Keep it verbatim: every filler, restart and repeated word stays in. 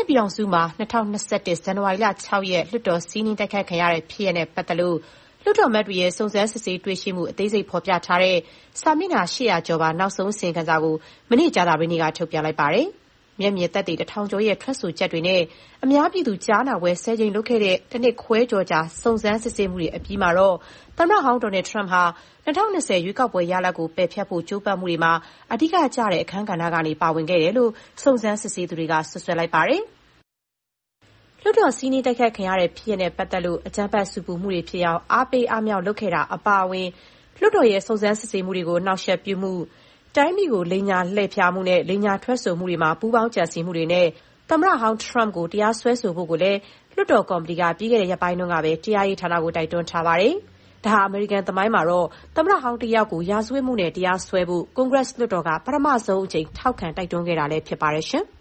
ပြည်အောင်စုမှာ၂၀၂၁ ဇန်နဝါရီလ၆ရက်လွှတ်တော်စီးနင်းတိုက်ခိုက်ခံရတဲ့ဖြစ်ရပ်နဲ့ပတ်သက်လို့လွှတ်တော်အမတ်တွေရဲ့စုံစမ်းစစ်ဆေးတွေ့ရှိမှုအသေးစိတ်ဖော်ပြထားတဲ့စာမျက်နှာ၈၀၀ကျော်ပါနောက်ဆုံးအစီရင်ခံစာကိုမနေ့ကြာသပတေးနေ့ကထုတ်ပြန်လိုက်ပါတယ်။မျက်မြင်သက်သေတစ်ထောင်ကျော်ရဲ့ထွက်ဆိုချက်တွေနဲ့အများပြည်သူကြားနာပွဲဆယ်ကြိမ်လုပ်ခဲ့တဲ့တစ်နှစ်ခွဲကျော်ကြာစုံစမ်းစစ်ဆေးမှုတွေအပြီးမှာတော့သမ္မတဟောင်းဒေါ်နယ်ထရမ့်ဟာ၂၀၂၀ရွေးကောက်ပွဲရလဒ်ကိုပယ်ဖျက်ဖို့ကြိုးပမ်းမှုတွေမှာအဓိကကျတဲ့အခန်းကဏ္ဍကနေပါဝင်ခဲ့တယ်လို့စုံစမ်းစစ်ဆေးသူတွေကစွပ်စွဲလိုက်ပါတယ်။လွှတ်တော်စီးနင်းတိုက်ခိုက်ခံရတဲ့ဖြစ်ရပ်နဲ့ပတ်သက်လို့အကြမ်းဖက်ဆူပူမှုတွေဖြစ်အောင်အားပေးအားမြှောက်လုပ်ခဲ့တာအပါအဝင်လွှတ်တော်ရဲ့စုံစမ်းစစ်ဆေးမှုတွေကိုနှောင့်ယှက်ပြုမှု၊တိုင်းပြည်ကိုလိမ်ညာလှည့်ဖျားမှုနဲ့လိမ်ညာထွက်ဆိုမှုတွေမှာပူးပေါင်းကြံစည်မှုတွေနဲ့သမ္မတဟောင်းထရမ့်ကိုတရားစွဲဆိုဖို့ကိုလည်းလွှတ်တော်ကော်မတီကပြီးခဲ့တဲ့ရက်ပိုင်းတုန်းကပဲတရားရေးဌာနကိုတိုက်တွန်းထားပါတယ်။ဒါဟာအမေရိကန်သမိုင်းမှာတော့သမ္မတဟောင်းတစ်ယောက်ကိုရာဇဝတ်မှုနဲ့တရားစွဲဖို့ကွန်ဂရက်လွှတ်တော်ကပထမဆုံးအကြိမ်ထောက်ခံတိုက်တွန်းခဲ့တာလည်းဖြစ်ပါတယ်ရှင်။